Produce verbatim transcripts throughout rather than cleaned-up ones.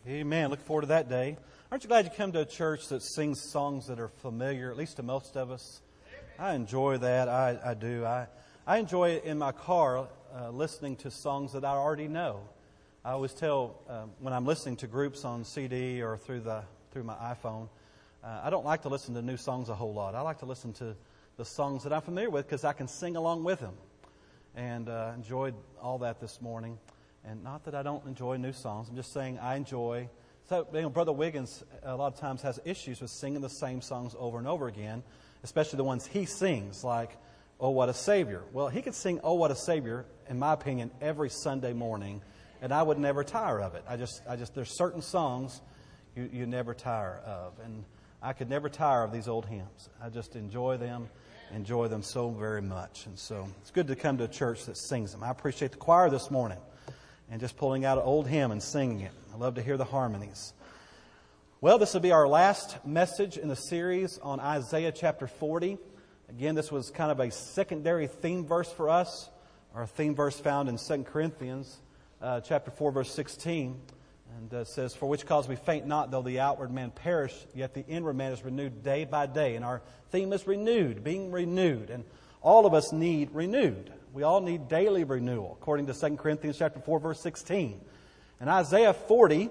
Amen. Looking forward to that day. Aren't you glad you come to a church that sings songs that are familiar, at least to most of us? I enjoy that. I, I do. I, I enjoy it in my car, uh, listening to songs that I already know. I always tell uh, when I'm listening to groups on C D or through the through my iPhone, uh, I don't like to listen to new songs a whole lot. I like to listen to the songs that I'm familiar with because I can sing along with them. And uh, enjoyed all that this morning. And not that I don't enjoy new songs. I'm just saying I enjoy. So, you know, Brother Wiggins a lot of times has issues with singing the same songs over and over again, especially the ones he sings, like "Oh, What a Savior." Well, he could sing "Oh, What a Savior," in my opinion, every Sunday morning, and I would never tire of it. I just, I just, there's certain songs you, you never tire of, and I could never tire of these old hymns. I just enjoy them, enjoy them so very much, and so it's good to come to a church that sings them. I appreciate the choir this morning. And just pulling out an old hymn and singing it. I love to hear the harmonies. Well, this will be our last message in the series on Isaiah chapter forty. Again, this was kind of a secondary theme verse for us. Our theme verse found in Second Corinthians uh, chapter four, verse sixteen. And uh, it says, "For which cause we faint not, though the outward man perish, yet the inward man is renewed day by day." And our theme is renewed, being renewed. And all of us need renewed. We all need daily renewal, according to Second Corinthians chapter four, verse sixteen. And Isaiah forty,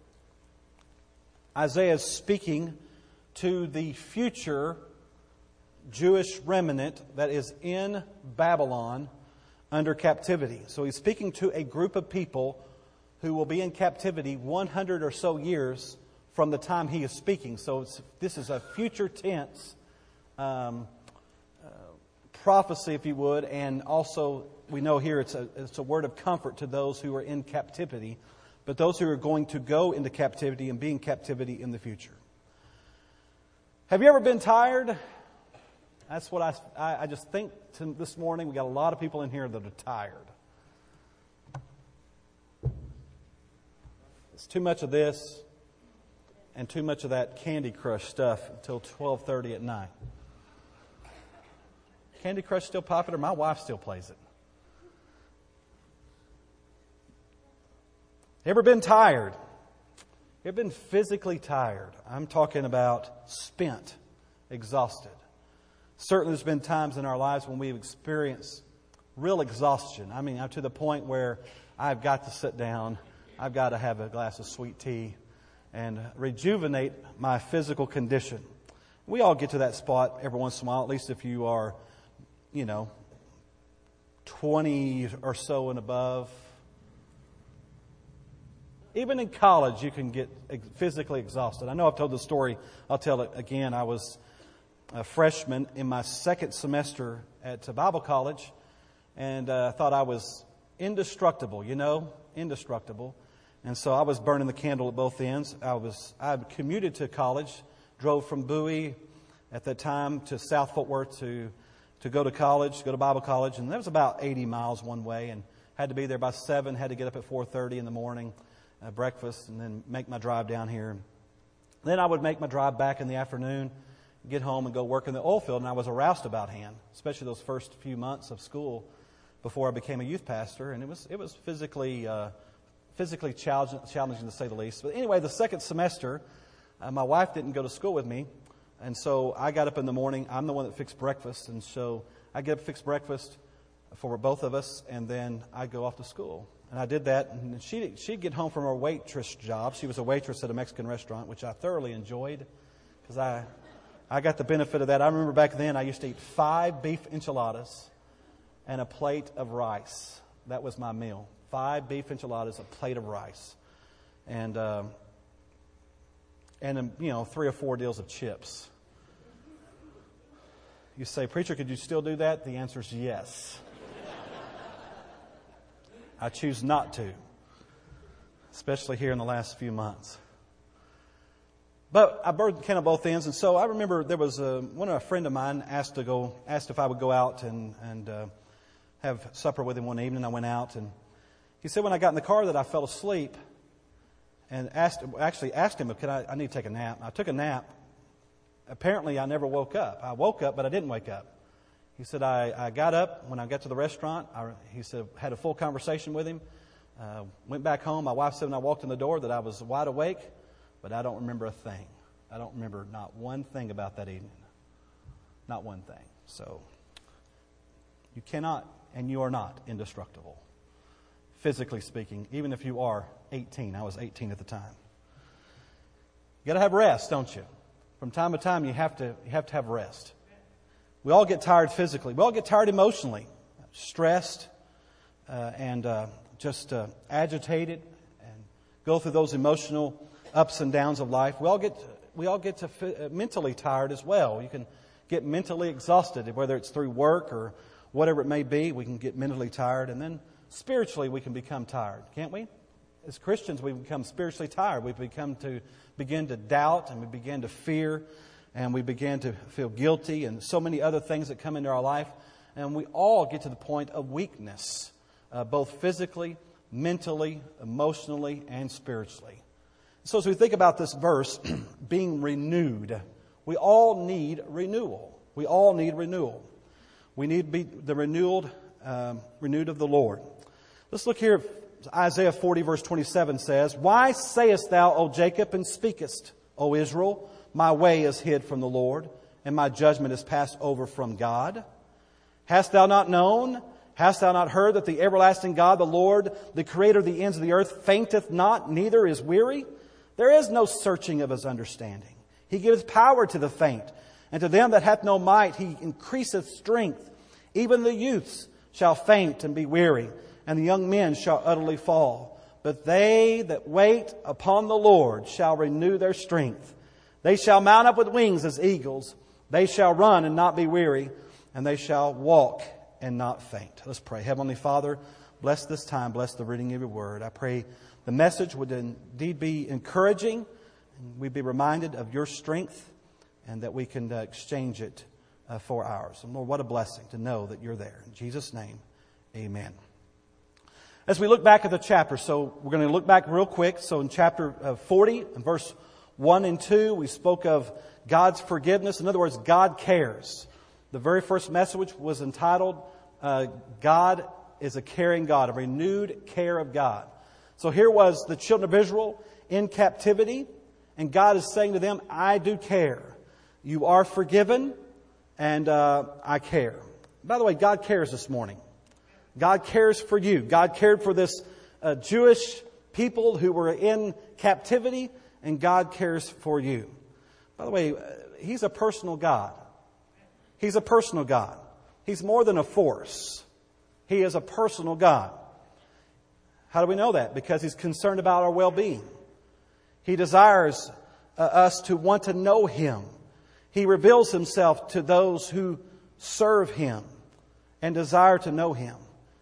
Isaiah is speaking to the future Jewish remnant that is in Babylon under captivity. So he's speaking to a group of people who will be in captivity one hundred or so years from the time he is speaking. So it's, this is a future tense um prophecy, if you would, and also we know here it's a, it's a word of comfort to those who are in captivity, but those who are going to go into captivity and be in captivity in the future. Have you ever been tired? That's what I, I, I just think to this morning. We got a lot of people in here that are tired. It's too much of this and too much of that Candy Crush stuff until twelve thirty at night. Candy Crush still popular? My wife still plays it. Ever been tired? Ever been physically tired? I'm talking about spent, exhausted. Certainly there's been times in our lives when we've experienced real exhaustion. I mean, I'm to the point where I've got to sit down. I've got to have a glass of sweet tea and rejuvenate my physical condition. We all get to that spot every once in a while, at least if you are, you know, twenty or so and above. Even in college, you can get physically exhausted. I know I've told the story. I'll tell it again. I was a freshman in my second semester at Bible college, and I uh, thought I was indestructible, you know, indestructible. And so I was burning the candle at both ends. I was I commuted to college, drove from Bowie at that time to South Fort Worth to to go to college, go to Bible college, and that was about eighty miles one way, and had to be there by seven, had to get up at four thirty in the morning, uh, breakfast, and then make my drive down here. Then I would make my drive back in the afternoon, get home and go work in the oil field, and I was a roustabout hand, especially those first few months of school before I became a youth pastor, and it was it was physically uh, physically challenging, challenging to say the least. But anyway, the second semester, uh, my wife didn't go to school with me. And so I got up in the morning. I'm the one that fixed breakfast. And so I get up, fix breakfast for both of us, and then I go off to school. And I did that. And she, she'd get home from her waitress job. She was a waitress at a Mexican restaurant, which I thoroughly enjoyed because I, I got the benefit of that. I remember back then I used to eat five beef enchiladas and a plate of rice. That was my meal. Five beef enchiladas, a plate of rice. And, um, and you know, three or four deals of chips. You say, "Preacher, could you still do that?" The answer is yes. I choose not to, especially here in the last few months. But I burned the candle both ends, and so I remember there was a, one of a friend of mine asked to go, asked if I would go out and and uh, have supper with him one evening. I went out, and he said when I got in the car that I fell asleep, and asked actually asked him, "Could I? I need to take a nap." I took a nap. Apparently, I never woke up. I woke up, but I didn't wake up. He said, I, I got up when I got to the restaurant. I, he said, had a full conversation with him. Uh, went back home. My wife said when I walked in the door that I was wide awake, but I don't remember a thing. I don't remember not one thing about that evening. Not one thing. So you cannot and you are not indestructible, physically speaking, even if you are eighteen. I was eighteen at the time. You got to have rest, don't you? From time to time, you have to you have to have rest. We all get tired physically. We all get tired emotionally, stressed, uh, and uh, just uh, agitated, and go through those emotional ups and downs of life. We all get we all get to fi- uh, mentally tired as well. You can get mentally exhausted, whether it's through work or whatever it may be. We can get mentally tired, and then spiritually we can become tired, can't we? As Christians, we become spiritually tired. We become to begin to doubt, and we begin to fear, and we begin to feel guilty, and so many other things that come into our life. And we all get to the point of weakness, uh, both physically, mentally, emotionally, and spiritually. So as we think about this verse, being renewed, we all need renewal. We all need renewal. We need to be the renewed, um, renewed of the Lord. Let's look here. Isaiah forty verse twenty-seven says, "Why sayest thou, O Jacob, and speakest, O Israel, my way is hid from the Lord, and my judgment is passed over from God? Hast thou not known? Hast thou not heard that the everlasting God, the Lord, the creator of the ends of the earth, fainteth not, neither is weary? There is no searching of his understanding. He giveth power to the faint, and to them that hath no might he increaseth strength. Even the youths shall faint and be weary, and the young men shall utterly fall. But they that wait upon the Lord shall renew their strength. They shall mount up with wings as eagles. They shall run and not be weary, and they shall walk and not faint." Let's pray. Heavenly Father, bless this time. Bless the reading of your word. I pray the message would indeed be encouraging, and we'd be reminded of your strength, and that we can uh, exchange it uh, for ours. And Lord, what a blessing to know that you're there. In Jesus' name, amen. As we look back at the chapter, so we're going to look back real quick. So in chapter forty, in verse one and two, we spoke of God's forgiveness. In other words, God cares. The very first message was entitled, uh, God is a caring God, a renewed care of God. So here was the children of Israel in captivity, and God is saying to them, I do care. You are forgiven, and uh, I care. By the way, God cares this morning. God cares for you. God cared for this uh, Jewish people who were in captivity, and God cares for you. By the way, He's a personal God. He's a personal God. He's more than a force. He is a personal God. How do we know that? Because He's concerned about our well-being. He desires uh, us to want to know Him. He reveals Himself to those who serve Him and desire to know Him.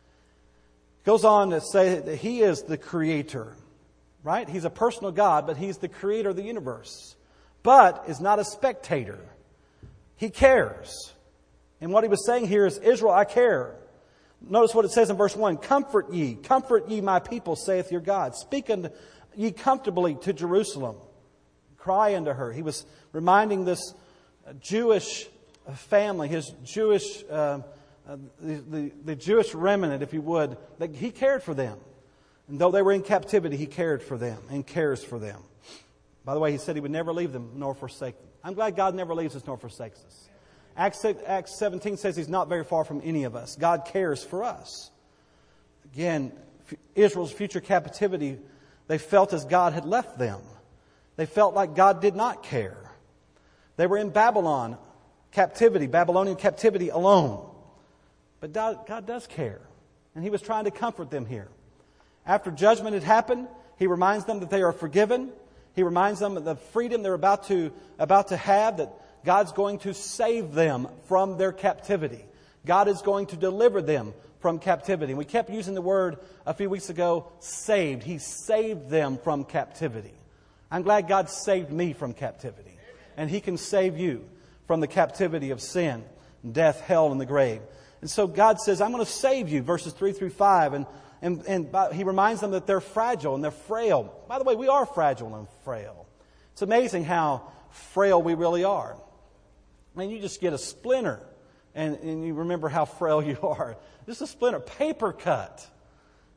Goes on to say that He is the Creator, right? He's a personal God, but He's the Creator of the universe. But is not a spectator. He cares. And what He was saying here is, Israel, I care. Notice what it says in verse one. Comfort ye, comfort ye my people, saith your God. Speak unto ye comfortably to Jerusalem. Cry unto her. He was reminding this Jewish family, his Jewish uh, Uh, the, the, the Jewish remnant, if you would, that He cared for them. And though they were in captivity, He cared for them and cares for them. By the way, He said He would never leave them nor forsake them. I'm glad God never leaves us nor forsakes us. Acts, Acts seventeen says He's not very far from any of us. God cares for us. Again, Israel's future captivity, they felt as God had left them. They felt like God did not care. They were in Babylon captivity, Babylonian captivity alone. But God, God does care. And He was trying to comfort them here. After judgment had happened, He reminds them that they are forgiven. He reminds them of the freedom they're about to, about to have, that God's going to save them from their captivity. God is going to deliver them from captivity. And we kept using the word a few weeks ago, saved. He saved them from captivity. I'm glad God saved me from captivity. And He can save you from the captivity of sin, death, hell, and the grave. And so God says, I'm going to save you, verses three through five. And, and, and He reminds them that they're fragile and they're frail. By the way, we are fragile and frail. It's amazing how frail we really are. I mean, you just get a splinter and, and you remember how frail you are. Just a splinter, paper cut.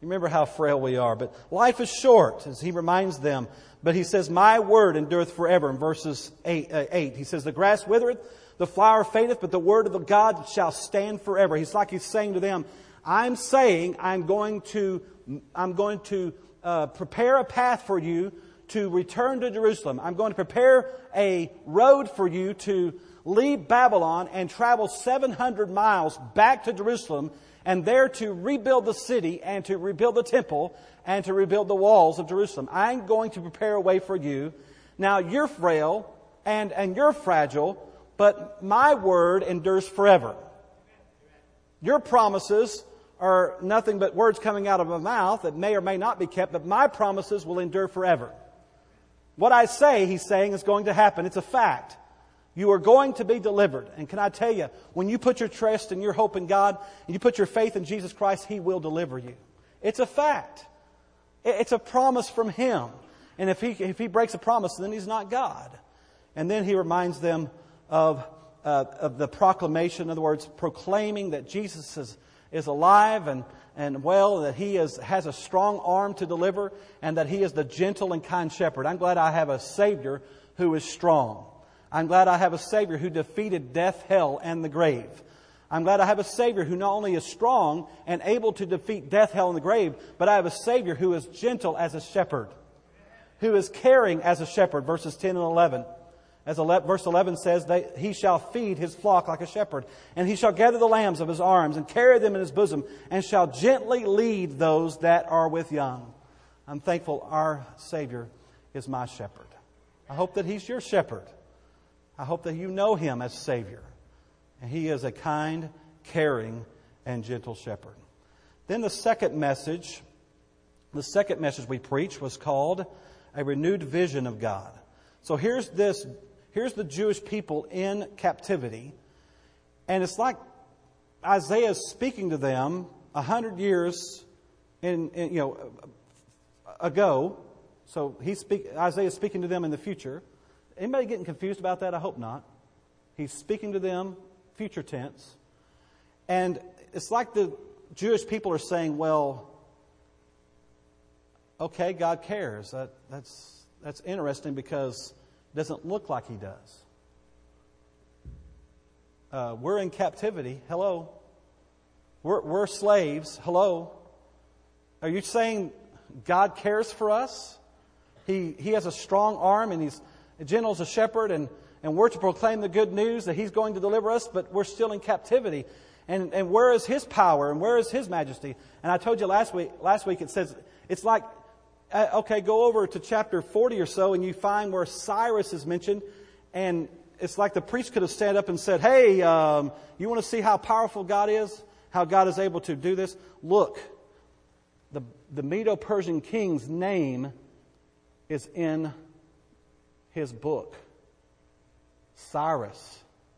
You remember how frail we are. But life is short, as he reminds them. But he says, my word endureth forever. In verses eight, uh, eight, he says, the grass withereth, the flower fadeth, but the word of the God shall stand forever. He's like he's saying to them, I'm saying I'm going to, I'm going to uh, prepare a path for you to return to Jerusalem. I'm going to prepare a road for you to leave Babylon and travel seven hundred miles back to Jerusalem, and there to rebuild the city and to rebuild the temple and to rebuild the walls of Jerusalem. I'm going to prepare a way for you. Now you're frail and, and you're fragile, but my word endures forever. Your promises are nothing but words coming out of my mouth that may or may not be kept, but my promises will endure forever. What I say, he's saying, is going to happen. It's a fact. You are going to be delivered. And can I tell you, when you put your trust and your hope in God, and you put your faith in Jesus Christ, He will deliver you. It's a fact. It's a promise from Him. And if He, if He breaks a promise, then He's not God. And then He reminds them of, uh, of the proclamation, in other words, proclaiming that Jesus is, is alive and, and well, that He is, has a strong arm to deliver, and that He is the gentle and kind shepherd. I'm glad I have a Savior who is strong. I'm glad I have a Savior who defeated death, hell, and the grave. I'm glad I have a Savior who not only is strong and able to defeat death, hell, and the grave, but I have a Savior who is gentle as a shepherd, who is caring as a shepherd. Verses ten and eleven. As verse eleven says, that He shall feed His flock like a shepherd, and He shall gather the lambs of His arms and carry them in His bosom, and shall gently lead those that are with young. I'm thankful our Savior is my shepherd. I hope that He's your shepherd. I hope that you know Him as Savior. And He is a kind, caring, and gentle shepherd. Then the second message, the second message we preached was called a renewed vision of God. So here's this, here's the Jewish people in captivity. And it's like Isaiah is speaking to them a hundred years in, in, you know, ago. So he speak, Isaiah is speaking to them in the future. Anybody getting confused about that? I hope not. He's speaking to them, future tense. And it's like the Jewish people are saying, well, okay, God cares. That, that's, that's interesting because it doesn't look like He does. Uh, we're in captivity. Hello. We're, we're slaves. Hello. Are you saying God cares for us? He, he has a strong arm and He's gentle as a shepherd, and, and we're to proclaim the good news that He's going to deliver us, but we're still in captivity. And, and where is His power and where is His majesty? And I told you last week, last week it says, it's like, uh, okay, go over to chapter forty or so and you find where Cyrus is mentioned, and it's like the priest could have stood up and said, hey, um, you want to see how powerful God is? How God is able to do this? Look, the, the Medo-Persian king's name is in his book. Cyrus.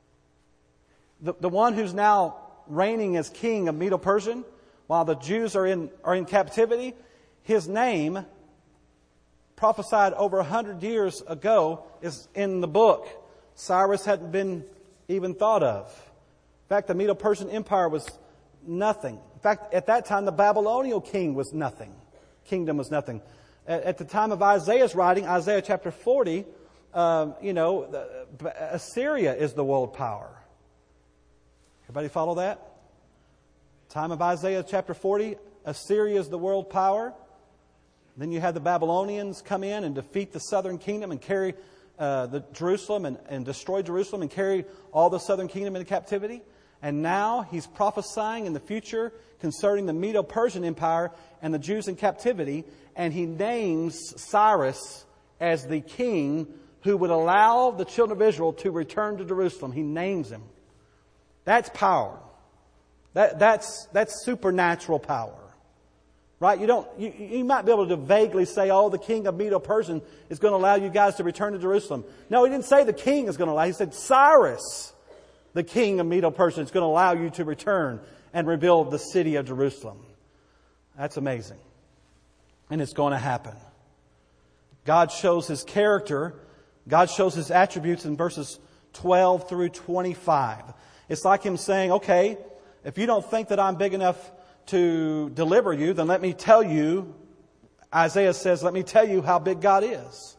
The, the one who's now reigning as king of Medo-Persian, while the Jews are in, are in captivity, his name, prophesied over a hundred years ago, is in the book. Cyrus hadn't been even thought of. In fact, the Medo-Persian Empire was nothing. In fact, at that time, the Babylonian king was nothing. Kingdom was nothing. At, at the time of Isaiah's writing, Isaiah chapter forty, Um, you know, the, Assyria is the world power. Everybody follow that? Time of Isaiah chapter forty, Assyria is the world power. Then you had the Babylonians come in and defeat the southern kingdom and carry uh, the Jerusalem and, and destroy Jerusalem and carry all the southern kingdom into captivity. And now He's prophesying in the future concerning the Medo-Persian Empire and the Jews in captivity. And He names Cyrus as the king who would allow the children of Israel to return to Jerusalem. He names him. That's power. That, that's, that's supernatural power. Right? You don't, you, you might be able to vaguely say, oh, the king of Medo-Persian is going to allow you guys to return to Jerusalem. No, He didn't say the king is going to allow. He said Cyrus, the king of Medo-Persian, is going to allow you to return and rebuild the city of Jerusalem. That's amazing. And it's going to happen. God shows His character. God shows His attributes in verses twelve through twenty-five. It's like Him saying, okay, if you don't think that I'm big enough to deliver you, then let me tell you, Isaiah says, let me tell you how big God is.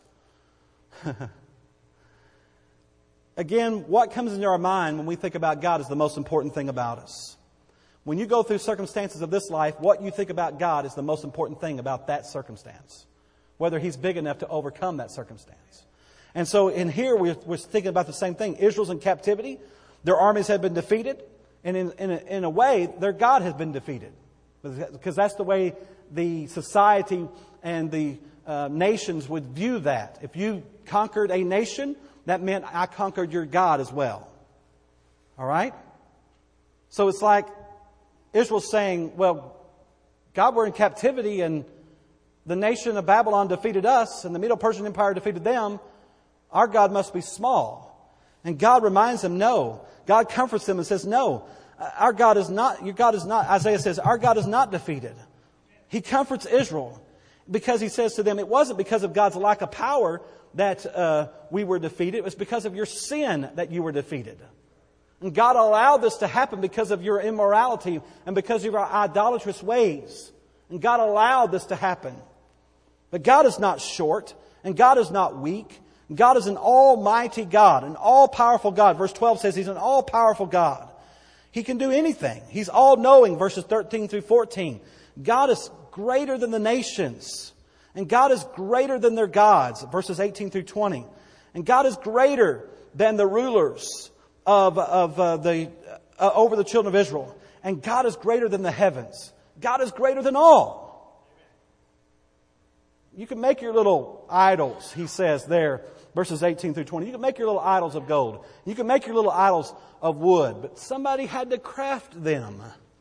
Again, what comes into our mind when we think about God is the most important thing about us. When you go through circumstances of this life, what you think about God is the most important thing about that circumstance. Whether He's big enough to overcome that circumstance. And so in here, we're, we're thinking about the same thing. Israel's in captivity. Their armies have been defeated. And in, in, a, in a way, their God has been defeated. Because that's the way the society and the uh, nations would view that. If you conquered a nation, that meant I conquered your God as well. All right? So it's like Israel's saying, well, God, we're in captivity and the nation of Babylon defeated us and the Medo-Persian Empire defeated them. Our God must be small. And God reminds them, no. God comforts them and says, no. Our God is not, your God is not, Isaiah says, our God is not defeated. He comforts Israel because He says to them, it wasn't because of God's lack of power that uh, we were defeated. It was because of your sin that you were defeated. And God allowed this to happen because of your immorality and because of your idolatrous ways. And God allowed this to happen. But God is not short and God is not weak. God is an almighty God, an all-powerful God. Verse twelve says He's an all-powerful God. He can do anything. He's all-knowing, verses thirteen through fourteen. God is greater than the nations. And God is greater than their gods, verses eighteen through twenty. And God is greater than the rulers of, of uh, the uh, over the children of Israel. And God is greater than the heavens. God is greater than all. You can make your little idols, he says there, verses eighteen through twenty. You can make your little idols of gold. You can make your little idols of wood. But somebody had to craft them.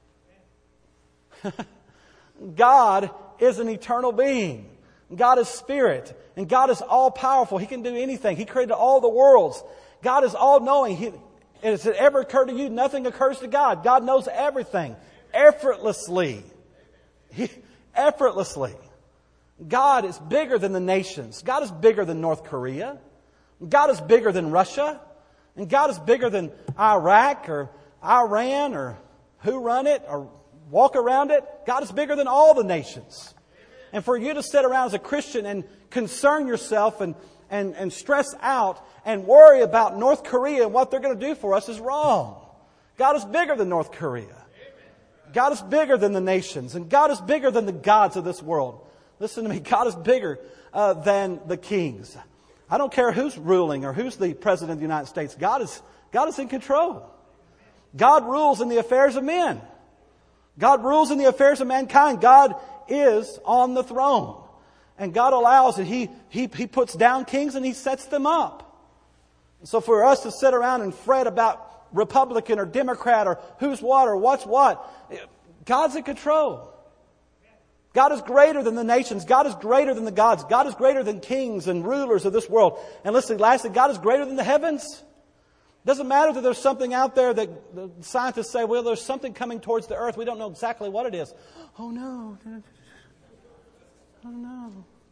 God is an eternal being. God is spirit. And God is all-powerful. He can do anything. He created all the worlds. God is all-knowing. He, has it ever occurred to you nothing occurs to God? God knows everything. Effortlessly. He, effortlessly. God is bigger than the nations. God is bigger than North Korea. God is bigger than Russia. And God is bigger than Iraq or Iran or who run it or walk around it. God is bigger than all the nations. And for you to sit around as a Christian and concern yourself and, and, and stress out and worry about North Korea and what they're going to do for us is wrong. God is bigger than North Korea. God is bigger than the nations. And God is bigger than the gods of this world. Listen to me. God is bigger uh, than the kings. I don't care who's ruling or who's the president of the United States. God is, God is in control. God rules in the affairs of men. God rules in the affairs of mankind. God is on the throne. And God allows it. He, he, he puts down kings and He sets them up. So for us to sit around and fret about Republican or Democrat or who's what or what's what, God's in control. God is greater than the nations. God is greater than the gods. God is greater than kings and rulers of this world. And listen, lastly, God is greater than the heavens. It doesn't matter that there's something out there that the scientists say, well, there's something coming towards the earth. We don't know exactly what it is. Oh, no. Oh, no.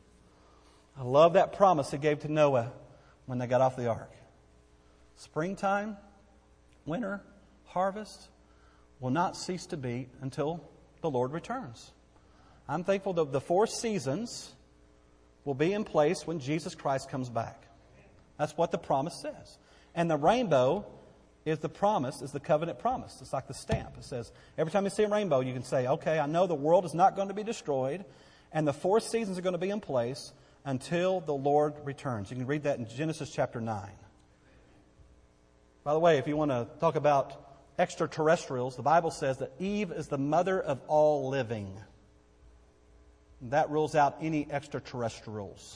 I love that promise He gave to Noah when they got off the ark. Springtime, winter, harvest will not cease to be until the Lord returns. I'm thankful that the four seasons will be in place when Jesus Christ comes back. That's what the promise says. And the rainbow is the promise, is the covenant promise. It's like the stamp. It says, every time you see a rainbow, you can say, okay, I know the world is not going to be destroyed, and the four seasons are going to be in place until the Lord returns. You can read that in Genesis chapter nine. By the way, if you want to talk about extraterrestrials, the Bible says that Eve is the mother of all living. That rules out any extraterrestrials.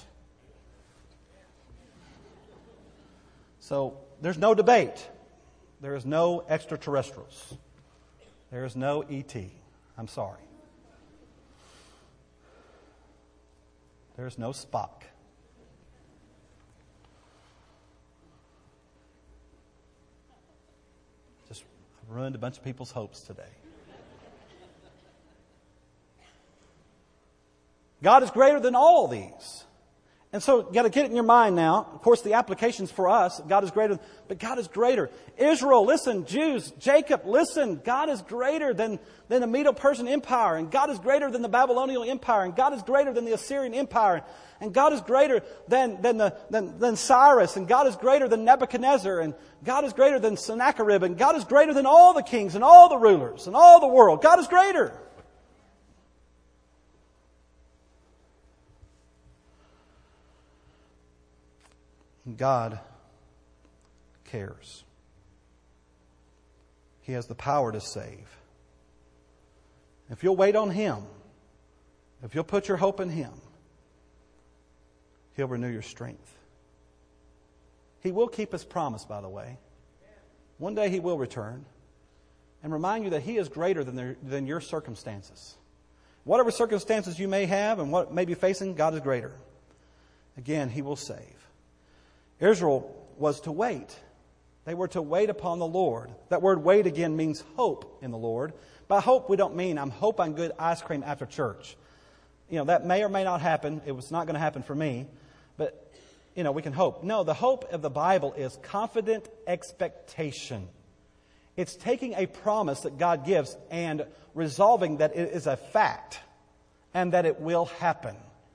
So there's no debate. There is no extraterrestrials. There is no E T. I'm sorry. There's no Spock. Just ruined a bunch of people's hopes today. God is greater than all these. And so you got to get it in your mind now. Of course, the applications for us, God is greater, but God is greater. Israel, listen. Jews, Jacob, listen. God is greater than, than the Medo-Persian Empire. And God is greater than the Babylonian Empire. And God is greater than the Assyrian Empire. And God is greater than, than, the, than, than Cyrus. And God is greater than Nebuchadnezzar. And God is greater than Sennacherib. And God is greater than all the kings and all the rulers and all the world. God is greater. God cares. He has the power to save. If you'll wait on Him, if you'll put your hope in Him, He'll renew your strength. He will keep His promise, by the way. One day He will return and remind you that He is greater than, their, than your circumstances. Whatever circumstances you may have and what may be facing, God is greater. Again, He will save. Israel was to wait. They were to wait upon the Lord. That word wait again means hope in the Lord. By hope, we don't mean I'm hope on good ice cream after church. You know, that may or may not happen. It was not going to happen for me. But, you know, we can hope. No, the hope of the Bible is confident expectation. It's taking a promise that God gives and resolving that it is a fact and that it will happen.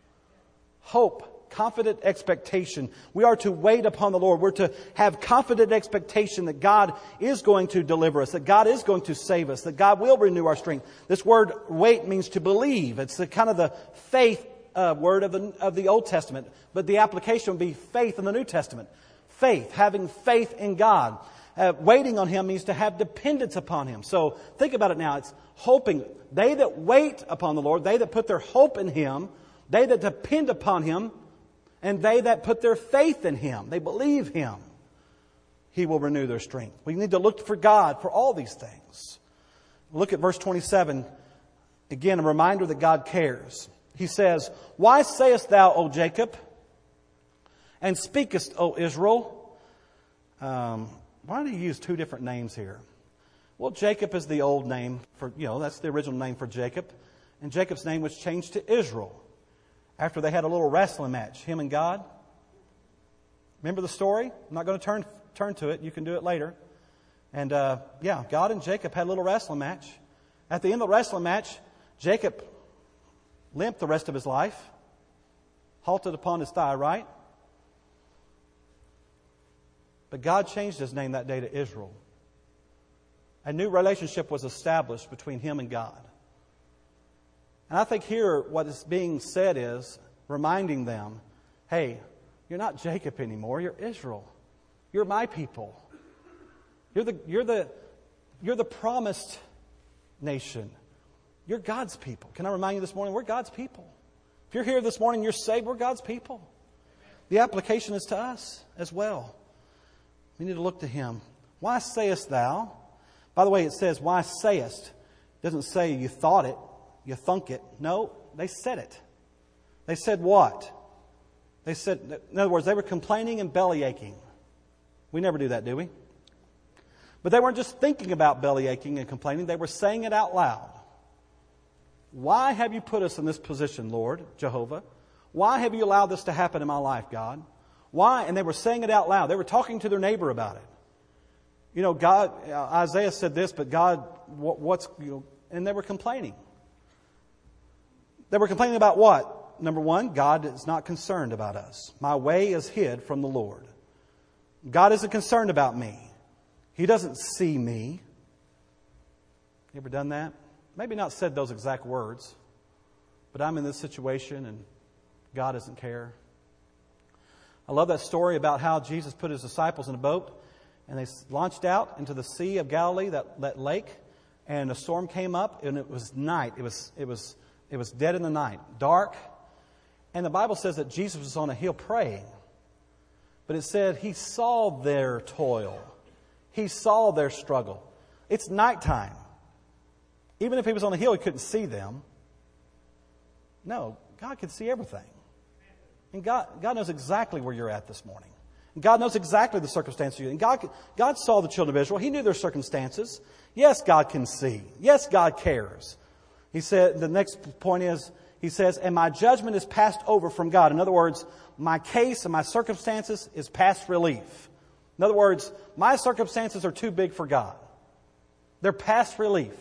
Hope. Confident expectation. We are to wait upon the Lord. We're to have confident expectation that God is going to deliver us, that God is going to save us, that God will renew our strength. This word wait means to believe. It's the kind of the faith uh, word of the, of the Old Testament, but the application would be faith in the New Testament. Faith, having faith in God. Uh, waiting on Him means to have dependence upon Him. So think about it now. It's hoping. They that wait upon the Lord, they that put their hope in Him, they that depend upon Him, and they that put their faith in Him, they believe Him, He will renew their strength. We need to look for God for all these things. Look at verse twenty-seven. Again, a reminder that God cares. He says, "Why sayest thou, O Jacob, and speakest, O Israel?" Um, why do you use two different names here? Well, Jacob is the old name for, you know, that's the original name for Jacob. And Jacob's name was changed to Israel after they had a little wrestling match, him and God. Remember the story? I'm not going to turn turn to it. You can do it later. And uh, yeah, God and Jacob had a little wrestling match. At the end of the wrestling match, Jacob limped the rest of his life, halted upon his thigh, right? But God changed his name that day to Israel. A new relationship was established between him and God. And I think here what is being said is reminding them, hey, you're not Jacob anymore, you're Israel. You're my people. You're the, you're the, you're the promised nation. You're God's people. Can I remind you this morning, we're God's people. If you're here this morning, you're saved, we're God's people. The application is to us as well. We need to look to Him. Why sayest thou? By the way, it says, why sayest? It doesn't say you thought it. You thunk it. No, they said it. They said what? They said, in other words, they were complaining and belly aching. We never do that, do we? But they weren't just thinking about belly aching and complaining. They were saying it out loud. Why have you put us in this position, Lord, Jehovah? Why have you allowed this to happen in my life, God? Why? And they were saying it out loud. They were talking to their neighbor about it. You know, God, Isaiah said this, but God, what, what's, you know, and they were complaining. They were complaining about what? Number one, God is not concerned about us. My way is hid from the Lord. God isn't concerned about me. He doesn't see me. You ever done that? Maybe not said those exact words, but I'm in this situation and God doesn't care. I love that story about how Jesus put His disciples in a boat and they launched out into the Sea of Galilee, that, that lake, and a storm came up and it was night. It was, it was, it was dead in the night, dark. And the Bible says that Jesus was on a hill praying. But it said He saw their toil. He saw their struggle. It's nighttime. Even if He was on a hill, He couldn't see them. No, God could see everything. And God, God knows exactly where you're at this morning. And God knows exactly the circumstances you're in. And God, God saw the children of Israel. He knew their circumstances. Yes, God can see. Yes, God cares. He said, the next point is, He says, and my judgment is passed over from God. In other words, my case and my circumstances is past relief. In other words, my circumstances are too big for God. They're past relief.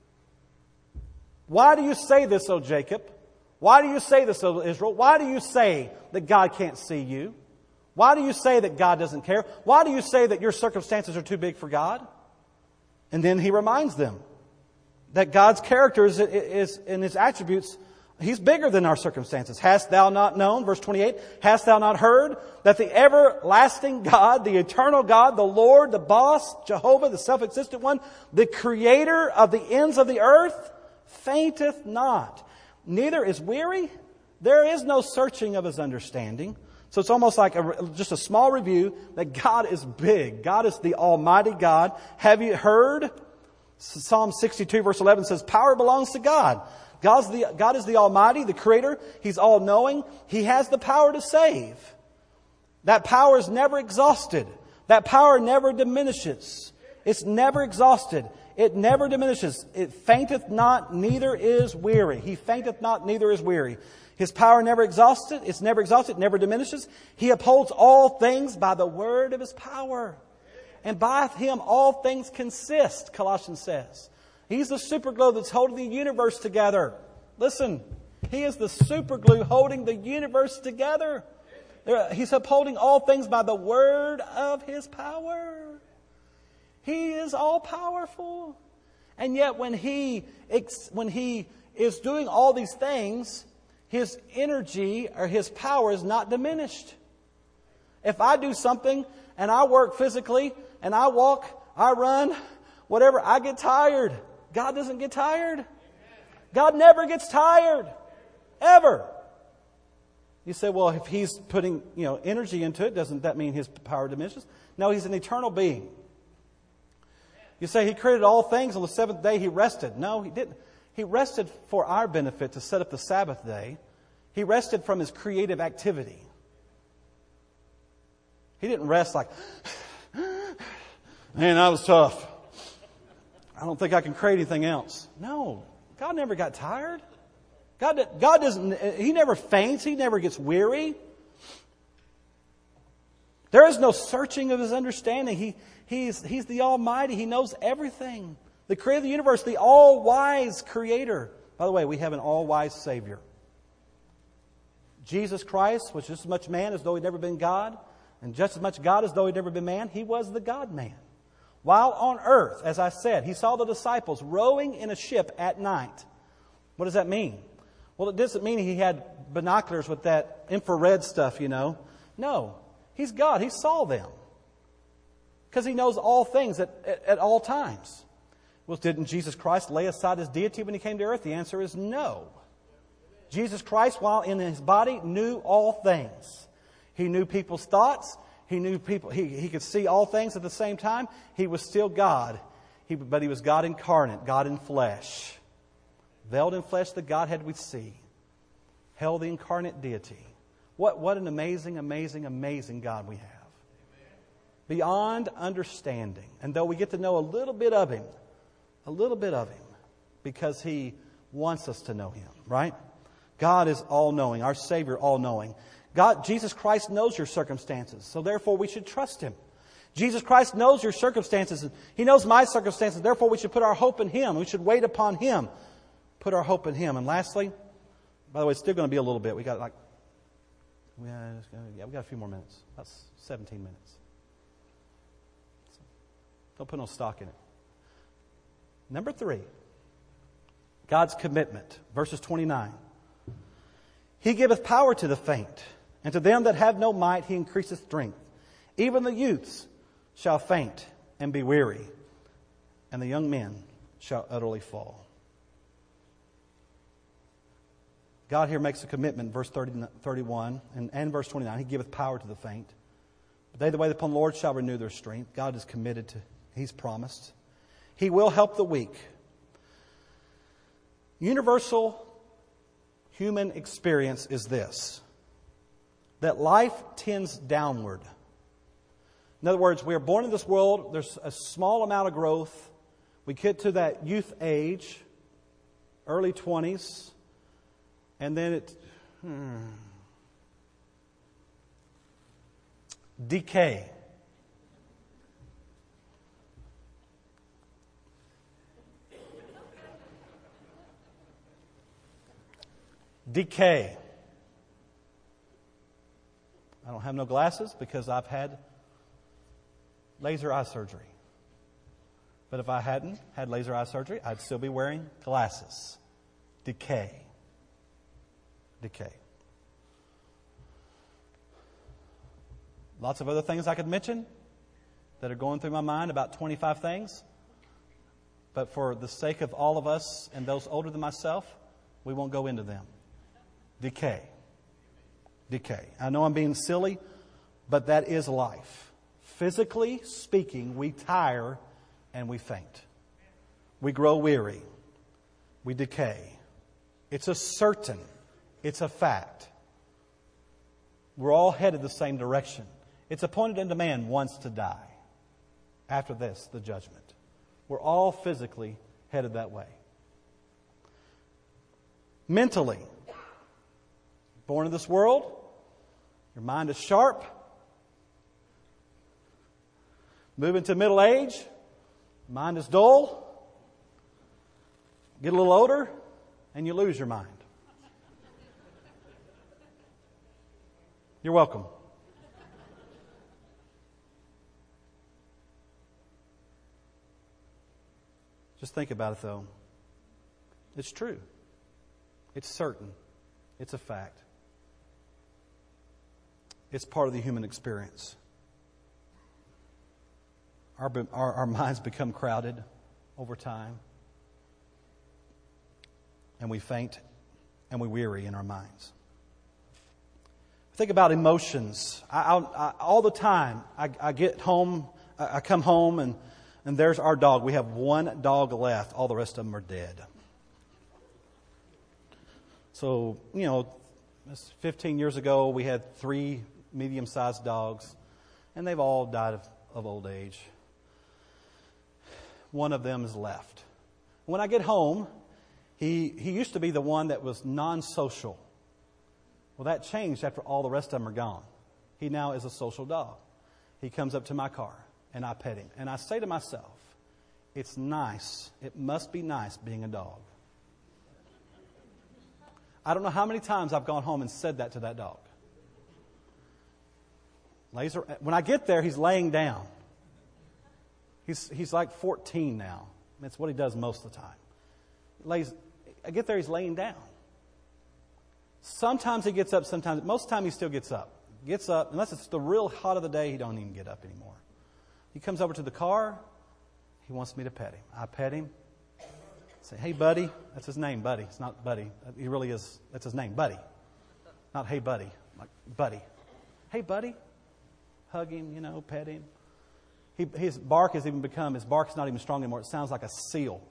Why do you say this, O Jacob? Why do you say this, O Israel? Why do you say that God can't see you? Why do you say that God doesn't care? Why do you say that your circumstances are too big for God? And then he reminds them that God's character is, is in His attributes, He's bigger than our circumstances. Hast thou not known, verse twenty-eight, hast thou not heard that the everlasting God, the eternal God, the Lord, the boss, Jehovah, the self-existent one, the creator of the ends of the earth, fainteth not, neither is weary. There is no searching of His understanding. So it's almost like a, just a small review that God is big. God is the Almighty God. Have you heard? Psalm sixty-two verse eleven says, power belongs to God. God's the, God is the Almighty, the Creator. He's all-knowing. He has the power to save. That power is never exhausted. That power never diminishes. It's never exhausted. It never diminishes. It fainteth not, neither is weary. He fainteth not, neither is weary. His power never exhausted. It's never exhausted. It never diminishes. He upholds all things by the word of His power. And by Him all things consist, Colossians says. He's the super glue that's holding the universe together. Listen, He is the super glue holding the universe together. He's upholding all things by the word of His power. He is all powerful. And yet when He, when He is doing all these things, His energy or His power is not diminished. If I do something and I work physically and I walk, I run, whatever, I get tired. God doesn't get tired. God never gets tired. Ever. You say, well, if He's putting, you know, energy into it, doesn't that mean His power diminishes? No, He's an eternal being. You say He created all things on the seventh day He rested. No, He didn't. He rested for our benefit to set up the Sabbath day. He rested from His creative activity. He didn't rest like, man, that was tough. I don't think I can create anything else. No, God never got tired. God, God doesn't, He never faints. He never gets weary. There is no searching of His understanding. He, he's, he's the Almighty. He knows everything. The creator of the universe, the all-wise Creator. By the way, we have an all-wise Savior. Jesus Christ was just as much man as though He'd never been God, and just as much God as though He'd never been man. He was the God-man. While on earth, as I said, He saw the disciples rowing in a ship at night. What does that mean? Well, it doesn't mean He had binoculars with that infrared stuff, you know. No, He's God. He saw them. Because He knows all things at, at, at all times. Well, didn't Jesus Christ lay aside His deity when He came to earth? The answer is no. Jesus Christ, while in His body, knew all things. He knew people's thoughts. He knew people. He, he could see all things at the same time. He was still God. He, but He was God incarnate, God in flesh. Veiled in flesh, the Godhead we see. Held the incarnate deity. What, what an amazing, amazing, amazing God we have. Beyond understanding. And though we get to know a little bit of Him, a little bit of Him, because He wants us to know Him, right? God is all-knowing. Our Savior, all-knowing. God, Jesus Christ knows your circumstances, so therefore we should trust Him. Jesus Christ knows your circumstances. He knows my circumstances, therefore we should put our hope in Him. We should wait upon Him. Put our hope in Him. And lastly, by the way, it's still going to be a little bit. We got like, yeah, we got a few more minutes. That's seventeen minutes. So don't put no stock in it. Number three, God's commitment. Verses twenty-nine. He giveth power to the faint, and to them that have no might He increaseth strength. Even the youths shall faint and be weary, and the young men shall utterly fall. God here makes a commitment, verse thirty, thirty-one and, and verse twenty-nine. He giveth power to the faint. But they that wait upon the Lord shall renew their strength. God is committed to, He's promised. He will help the weak. Universal human experience is this, that life tends downward. In other words, we are born in this world, there's a small amount of growth. We get to that youth age, early twenties, And then it... Hmm, decay. Decay. I don't have no glasses because I've had laser eye surgery. But if I hadn't had laser eye surgery, I'd still be wearing glasses. Decay. Decay. Lots of other things I could mention that are going through my mind, about twenty-five things. But for the sake of all of us and those older than myself, we won't go into them. Decay. Decay. I know I'm being silly, but that is life. Physically speaking, we tire and we faint. We grow weary. We decay. It's a certain. It's a fact. We're all headed the same direction. It's appointed unto man once to die. After this, the judgment. We're all physically headed that way. Mentally, born in this world, your mind is sharp. Move into middle age, mind is dull. Get a little older, and you lose your mind. You're welcome. Just think about it, though. It's true. It's certain. It's a fact. It's part of the human experience. Our, our, our minds become crowded over time. And we faint and we weary in our minds. Think about emotions. I, I, I, all the time, I, I get home, I, I come home and, and there's our dog. We have one dog left. All the rest of them are dead. So, you know, fifteen years ago, we had three medium-sized dogs, and they've all died of, of old age. One of them is left. When I get home, he he used to be the one that was non-social. Well, that changed after all the rest of them are gone. He now is a social dog. He comes up to my car, and I pet him. And I say to myself, it's nice. It must be nice being a dog. I don't know how many times I've gone home and said that to that dog. Laser, when I get there, he's laying down. He's he's like fourteen now. That's what he does most of the time. Lays, I get there, he's laying down. Sometimes he gets up, sometimes, most of the time he still gets up. Gets up, unless it's the real hot of the day, he don't even get up anymore. He comes over to the car, he wants me to pet him. I pet him. Say, hey, buddy. That's his name, Buddy. It's not Buddy. He really is. That's his name, Buddy. Not hey, buddy. Like, Buddy. Hey, buddy. Hug him, you know, pet him. He, his bark has even become, his bark's not even strong anymore. It sounds like a seal.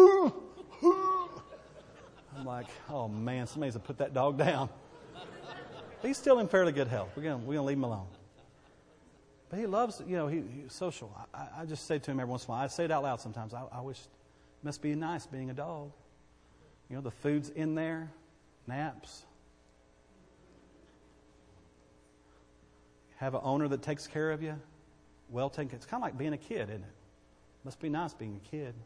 I'm like, oh, man, somebody's to put that dog down. He's still in fairly good health. We're going we're gonna leave him alone. But he loves, you know, he, he's social. I, I just say to him every once in a while, I say it out loud sometimes, I, I wish... Must be nice being a dog. You know, the food's in there, naps. Have an owner that takes care of you. Well taken care. It's kind of like being a kid, isn't it? Must be nice being a kid.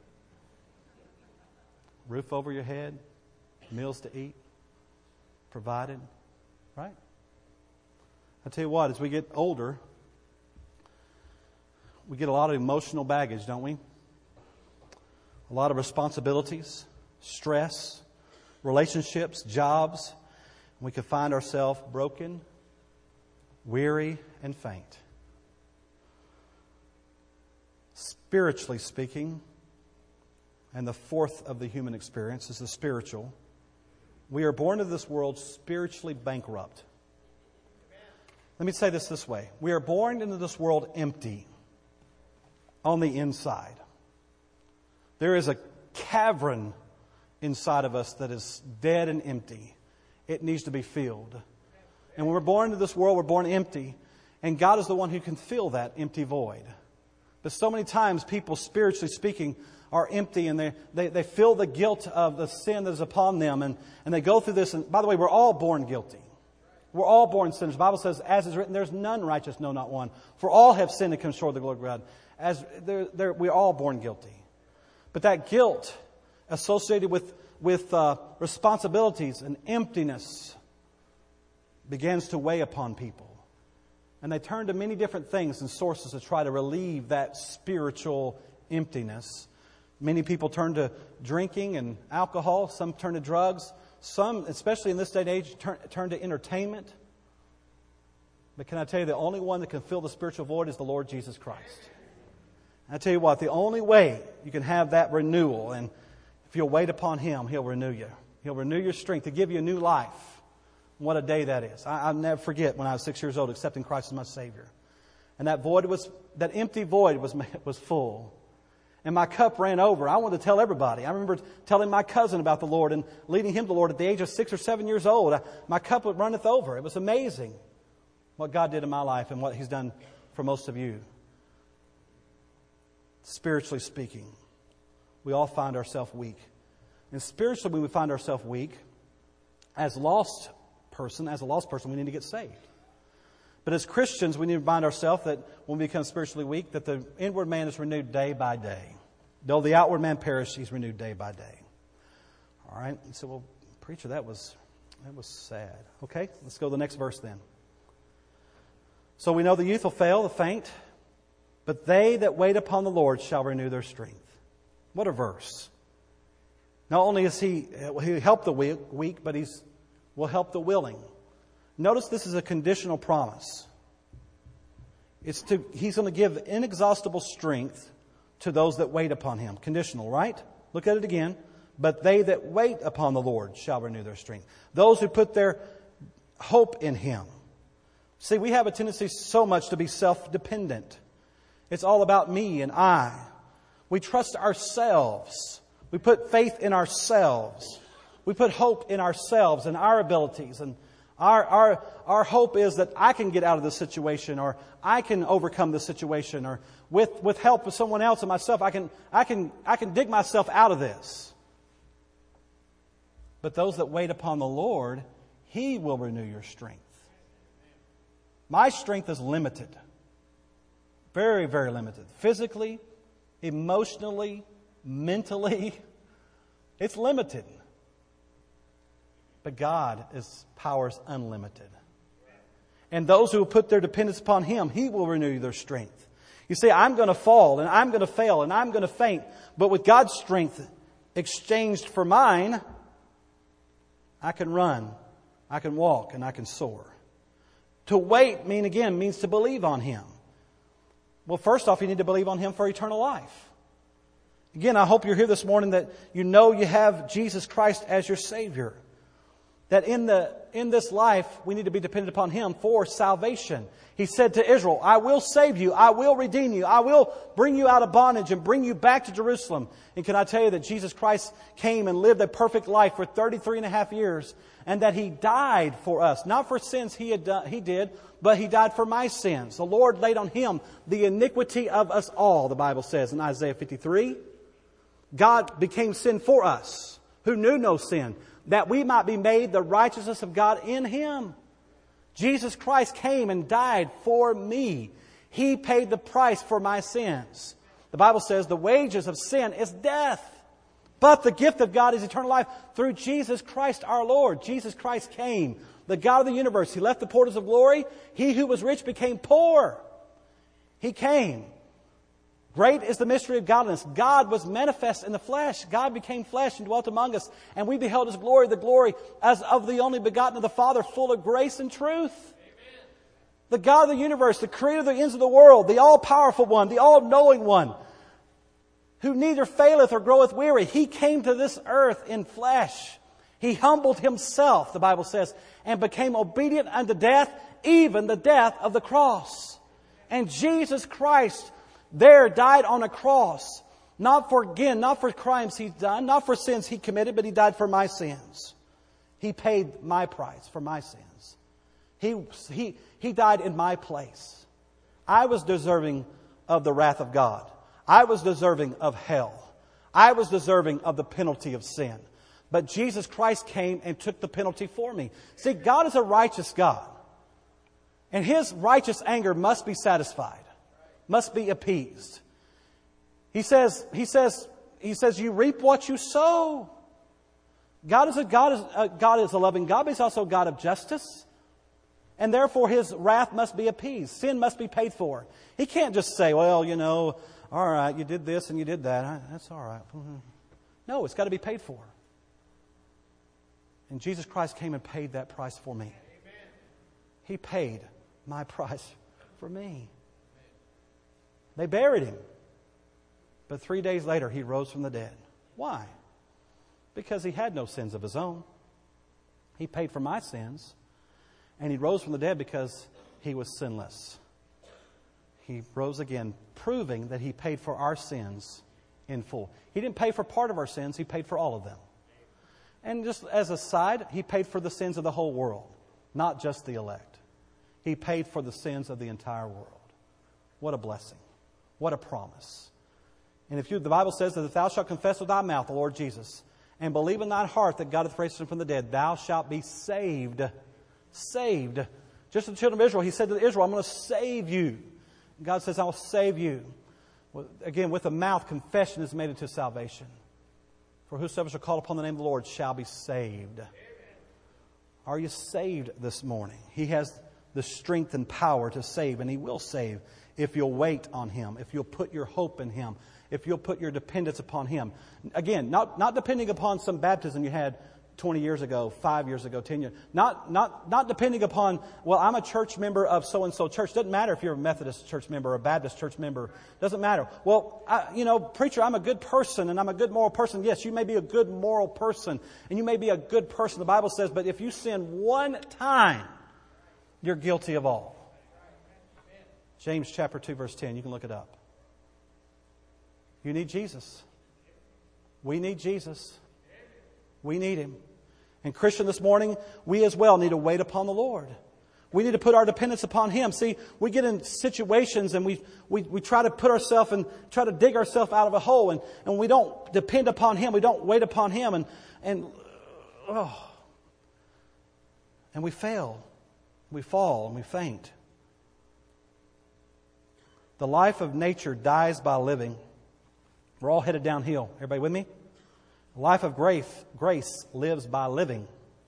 Roof over your head, meals to eat, provided, right? I tell you what, as we get older, we get a lot of emotional baggage, don't we? A lot of responsibilities, stress, relationships, jobs. We can find ourselves broken, weary, and faint. Spiritually speaking, and the fourth of the human experience is the spiritual, we are born into this world spiritually bankrupt. Let me say this this way. We are born into this world empty on the inside. There is a cavern inside of us that is dead and empty. It needs to be filled. And when we're born into this world, we're born empty. And God is the one who can fill that empty void. But so many times, people, spiritually speaking, are empty and they, they, they feel the guilt of the sin that is upon them. And, and they go through this. And by the way, we're all born guilty. We're all born sinners. The Bible says, as is written, there's none righteous, no, not one. For all have sinned and come short of the glory of God. As they're, they're, we're all born guilty. But that guilt associated with, with uh, responsibilities and emptiness begins to weigh upon people. And they turn to many different things and sources to try to relieve that spiritual emptiness. Many people turn to drinking and alcohol. Some turn to drugs. Some, especially in this day and age, turn, turn to entertainment. But can I tell you, the only one that can fill the spiritual void is the Lord Jesus Christ. And I tell you what, the only way you can have that renewal, and if you'll wait upon Him, He'll renew you. He'll renew your strength to give you a new life. What a day that is. I, I'll never forget when I was six years old accepting Christ as my Savior. And that void was, that empty void was, was full. And my cup ran over. I wanted to tell everybody. I remember telling my cousin about the Lord and leading him to the Lord at the age of six or seven years old. I, my cup runneth over. It was amazing what God did in my life and what He's done for most of you. Spiritually speaking, we all find ourselves weak. And spiritually, when we find ourselves weak, as lost person, as a lost person, we need to get saved. But as Christians, we need to remind ourselves that when we become spiritually weak, that the inward man is renewed day by day. Though the outward man perish, he's renewed day by day. All right? And so, well, preacher, that was that was sad. Okay, let's go to the next verse then. So we know the youth will fail, the faint, but they that wait upon the Lord shall renew their strength. What a verse. Not only is he, he help the weak, weak, but he's will help the willing. Notice this is a conditional promise. It's to, He's going to give inexhaustible strength to those that wait upon Him. Conditional, right? Look at it again. But they that wait upon the Lord shall renew their strength. Those who put their hope in Him. See, we have a tendency so much to be self-dependent. It's all about me and I. We trust ourselves. We put faith in ourselves. We put hope in ourselves and our abilities. And our, our, our hope is that I can get out of this situation, or I can overcome this situation, or with, with help of someone else and myself, I can, I can, I can dig myself out of this. But those that wait upon the Lord, He will renew your strength. My strength is limited. Very, very limited. Physically, emotionally, mentally, it's limited. But God, His power is unlimited. And those who put their dependence upon Him, He will renew their strength. You see, I'm going to fall, and I'm going to fail, and I'm going to faint. But with God's strength exchanged for mine, I can run, I can walk, and I can soar. To wait, mean again, means to believe on Him. Well, first off, you need to believe on Him for eternal life. Again, I hope you're here this morning that you know you have Jesus Christ as your Savior. That in the in this life, we need to be dependent upon Him for salvation. He said to Israel, I will save you. I will redeem you. I will bring you out of bondage and bring you back to Jerusalem. And can I tell you that Jesus Christ came and lived a perfect life for thirty-three and a half years, and that He died for us. Not for sins He had done, He did, but He died for my sins. The Lord laid on Him the iniquity of us all, the Bible says in Isaiah fifty-three. God became sin for us, who knew no sin, that we might be made the righteousness of God in Him. Jesus Christ came and died for me. He paid the price for my sins. The Bible says the wages of sin is death. But the gift of God is eternal life through Jesus Christ our Lord. Jesus Christ came, the God of the universe. He left the portals of glory. He who was rich became poor. He came. Great is the mystery of godliness. God was manifest in the flesh. God became flesh and dwelt among us. And we beheld His glory, the glory as of the only begotten of the Father, full of grace and truth. Amen. The God of the universe, the creator of the ends of the world, the all-powerful one, the all-knowing one, who neither faileth or groweth weary. He came to this earth in flesh. He humbled Himself, the Bible says, and became obedient unto death, even the death of the cross. And Jesus Christ there died on a cross, not for, again, not for crimes He's done, not for sins He committed, but He died for my sins. He paid my price for my sins. He, he, he died in my place. I was deserving of the wrath of God. I was deserving of hell. I was deserving of the penalty of sin. But Jesus Christ came and took the penalty for me. See, God is a righteous God. And His righteous anger must be satisfied, must be appeased. He says, He says, He says, you reap what you sow. God is a God is a, God is a loving God, but He's also a God of justice. And therefore His wrath must be appeased. Sin must be paid for. He can't just say, well, you know, all right, you did this and you did that. That's all right. No, it's got to be paid for. And Jesus Christ came and paid that price for me. He paid my price for me. They buried Him. But three days later, He rose from the dead. Why? Because He had no sins of His own. He paid for my sins. And He rose from the dead because He was sinless. He rose again, proving that He paid for our sins in full. He didn't pay for part of our sins. He paid for all of them. And just as a side, He paid for the sins of the whole world, not just the elect. He paid for the sins of the entire world. What a blessing. What a promise. And if you, the Bible says that if thou shalt confess with thy mouth the Lord Jesus, and believe in thine heart that God hath raised Him from the dead, thou shalt be saved. Saved. Just as the children of Israel, He said to Israel, I'm going to save you. And God says, I will save you. Again, with the mouth, confession is made into salvation. For whosoever shall call upon the name of the Lord shall be saved. Amen. Are you saved this morning? He has the strength and power to save, and He will save if you'll wait on Him, if you'll put your hope in Him, if you'll put your dependence upon Him. Again, not, not depending upon some baptism you had twenty years ago, five years ago, ten years. Not, not, not depending upon, well, I'm a church member of so-and-so church. Doesn't matter if you're a Methodist church member or a Baptist church member. Doesn't matter. Well, I, you know, preacher, I'm a good person and I'm a good moral person. Yes, you may be a good moral person and you may be a good person, the Bible says, but if you sin one time, you're guilty of all. James chapter two, verse ten. You can look it up. You need Jesus. We need Jesus. We need Him. And Christian, this morning, we as well need to wait upon the Lord. We need to put our dependence upon Him. See, we get in situations and we we, we try to put ourselves and try to dig ourselves out of a hole, and, and we don't depend upon Him. We don't wait upon Him, and and oh, and we fail. We fall and we faint. The life of nature dies by living. We're all headed downhill. Everybody with me? The life of grace, grace lives by living.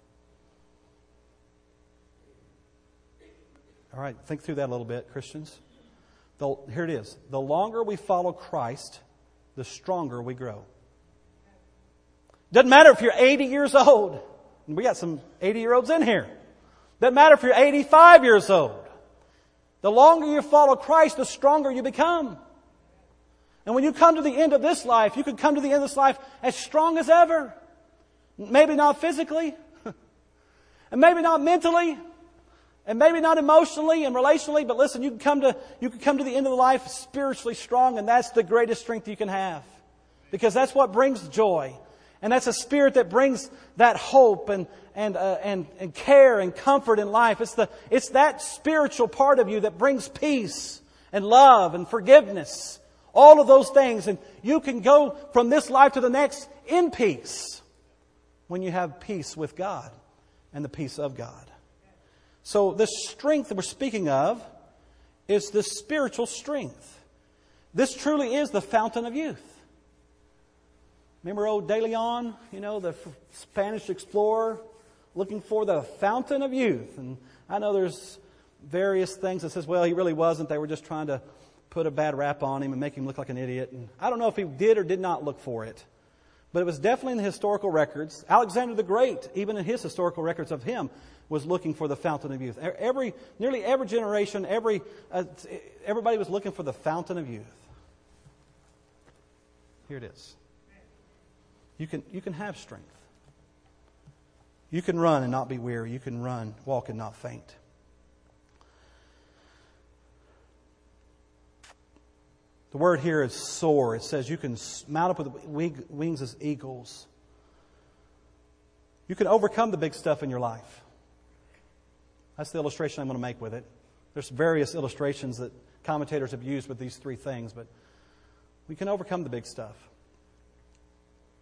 All right, think through that a little bit, Christians. The, here it is. The longer we follow Christ, the stronger we grow. Doesn't matter if you're eighty years old. We got some eighty-year-olds in here. Doesn't matter if you're eighty-five years old. The longer you follow Christ, the stronger you become. And when you come to the end of this life, you can come to the end of this life as strong as ever. Maybe not physically, and maybe not mentally, and maybe not emotionally and relationally, but listen, you can come to you can come to the end of the life spiritually strong, and that's the greatest strength you can have. Because that's what brings joy. And that's a spirit that brings that hope and and uh, and and care and comfort in life. It's the it's that spiritual part of you that brings peace and love and forgiveness. All of those things, and you can go from this life to the next in peace when you have peace with God and the peace of God. So the strength that we're speaking of is the spiritual strength. This truly is the fountain of youth. Remember old De Leon, you know, the Spanish explorer looking for the fountain of youth. And I know there's various things that says, well, he really wasn't. They were just trying to put a bad rap on him and make him look like an idiot. And I don't know if he did or did not look for it. But it was definitely in the historical records. Alexander the Great, even in his historical records of him, was looking for the fountain of youth. Every, nearly every generation, every uh, everybody was looking for the fountain of youth. Here it is. You can, you can have strength. You can run and not be weary. You can run, walk and not faint. The word here is soar. It says you can mount up with wings as eagles. You can overcome the big stuff in your life. That's the illustration I'm going to make with it. There's various illustrations that commentators have used with these three things, but we can overcome the big stuff.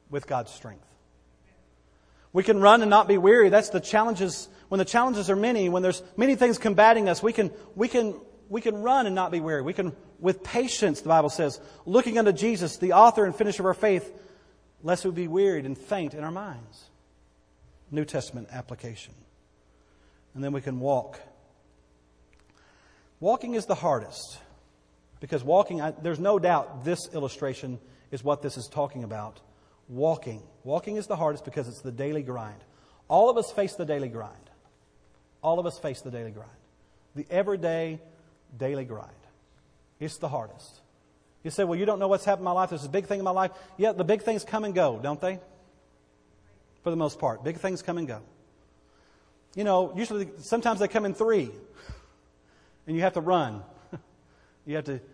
with God's strength. We can run and not be weary. That's the challenges. When the challenges are many, when there's many things combating us, we can we can we can run and not be weary. We can, with patience, the Bible says, looking unto Jesus, the author and finisher of our faith, lest we be wearied and faint in our minds. New Testament application. And then we can walk. Walking is the hardest. Because walking, I, there's no doubt this illustration is what this is talking about. Walking. Walking is the hardest because it's the daily grind. All of us face the daily grind. All of us face the daily grind. The everyday, daily grind. It's the hardest. You say, well, you don't know what's happened in my life. There's a big thing in my life. Yeah, the big things come and go, don't they? For the most part. Big things come and go. You know, usually, sometimes they come in three. And you have to run. You have to...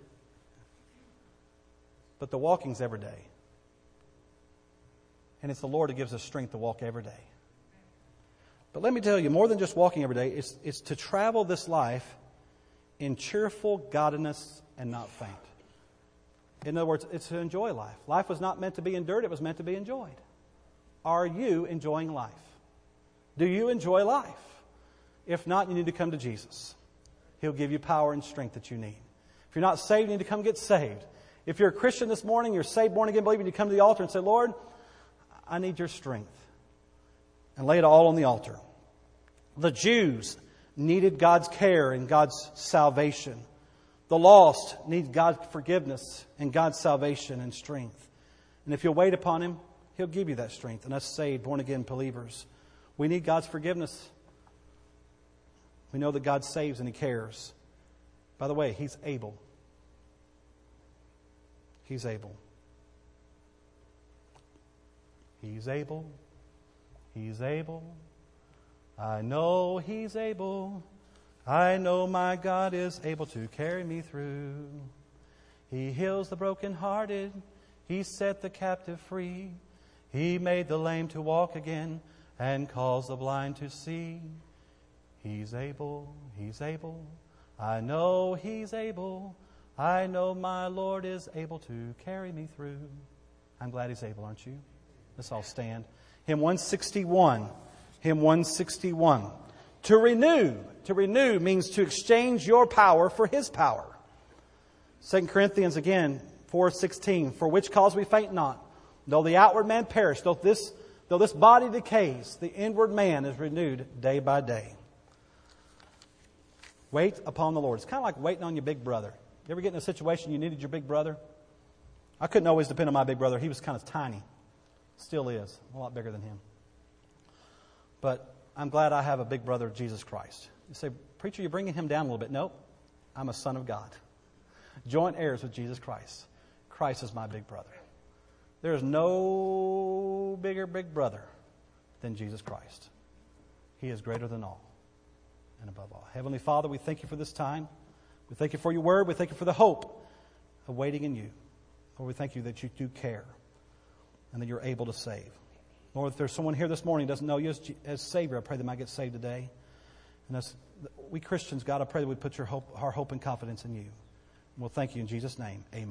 But the walking's every day. And it's the Lord who gives us strength to walk every day. But let me tell you, more than just walking every day, it's, it's to travel this life in cheerful godliness and not faint. In other words, it's to enjoy life. Life was not meant to be endured, it was meant to be enjoyed. Are you enjoying life? Do you enjoy life? If not, you need to come to Jesus. He'll give you power and strength that you need. If you're not saved, you need to come get saved. If you're a Christian this morning, you're saved, born again, believing, you come to the altar and say, Lord, I need your strength. And lay it all on the altar. The Jews needed God's care and God's salvation. The lost need God's forgiveness and God's salvation and strength. And if you'll wait upon Him, He'll give you that strength. And us saved, born again believers, we need God's forgiveness. We know that God saves and He cares. By the way, He's able. He's able. He's able. He's able. I know He's able. I know my God is able to carry me through. He heals the brokenhearted. He set the captive free. He made the lame to walk again and calls the blind to see. He's able. He's able. I know He's able. I know my Lord is able to carry me through. I'm glad He's able, aren't you? Let's all stand. Hymn one sixty-one. Hymn one sixty-one. To renew. To renew means to exchange your power for His power. Second Corinthians again, four sixteen. For which cause we faint not. Though the outward man perish, though this, though this body decays, the inward man is renewed day by day. Wait upon the Lord. It's kind of like waiting on your big brother. You ever get in a situation you needed your big brother? I couldn't always depend on my big brother. He was kind of tiny. Still is. A lot bigger than him. But I'm glad I have a big brother, Jesus Christ. You say, preacher, you're bringing him down a little bit. Nope. I'm a son of God. Joint heirs with Jesus Christ. Christ is my big brother. There is no bigger big brother than Jesus Christ. He is greater than all and above all. Heavenly Father, we thank you for this time. We thank you for your word. We thank you for the hope of waiting in you. Lord, we thank you that you do care and that you're able to save. Lord, if there's someone here this morning who doesn't know you as, as Savior, I pray they might get saved today. And as we Christians, God, I pray that we put your hope, our hope and confidence in you. And we'll thank you in Jesus' name. Amen.